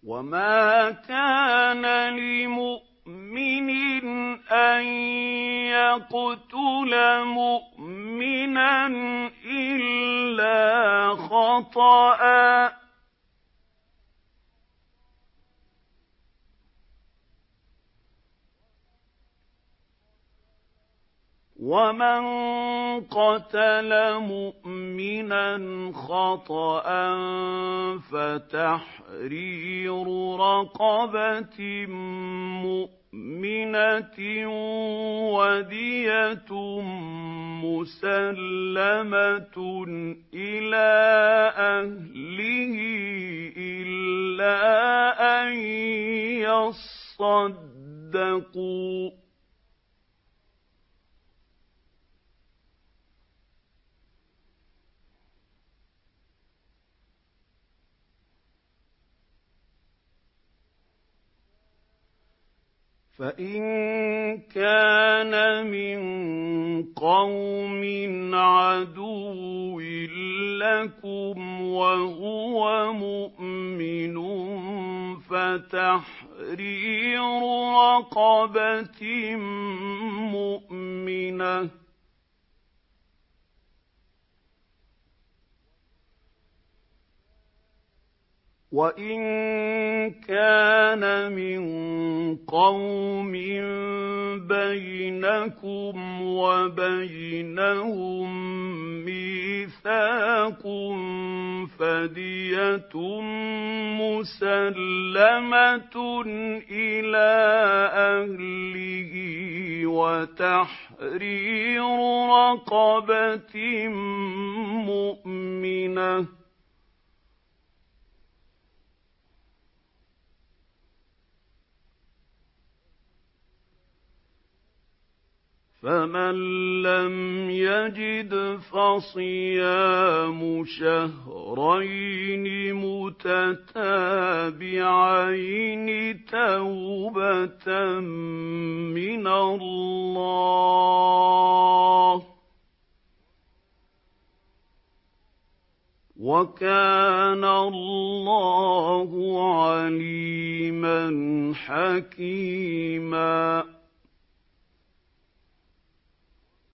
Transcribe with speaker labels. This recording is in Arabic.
Speaker 1: وَمَا كَانَ لِمُؤْمِنٍ أَن يَقْتُلَ مُؤْمِنًا إِلَّا خَطَأً ۚ وَمَن قَتَلَ مُؤْمِنًا خَطَأً فَتَحْرِيرُ رَقَبَةٍ مُّؤْمِنَةٍ وَدِيَةٌ مُّسَلَّمَةٌ إِلَىٰ أَهْلِهِ إِلَّا أَن يَصَّدَّقُوا ۚ فَإِن كَانَ مِن قَوْمٍ عَدُوٍّ لَّكُمْ وَهُوَ مُؤْمِنٌ فَتَحْرِيرُ رَقَبَةٍ مُّؤْمِنَةٍ ۖ وَإِن كَانَ مِن قَوْمٍ بَيْنَكُمْ وَبَيْنَهُم مِّيثَاقٌ فَدِيَةٌ مُّسَلَّمَةٌ إِلَىٰ أَهْلِهِ وَتَحْرِيرُ رَقَبَةٍ مُّؤْمِنَةٍ ۖ فَمَن لَّمْ يَجِدْ فَصِيَامُ شَهْرَيْنِ مُتَتَابِعَيْنِ تَوْبَةً مِّنَ اللَّهِ ۗ وَكَانَ اللَّهُ عَلِيمًا حَكِيمًا.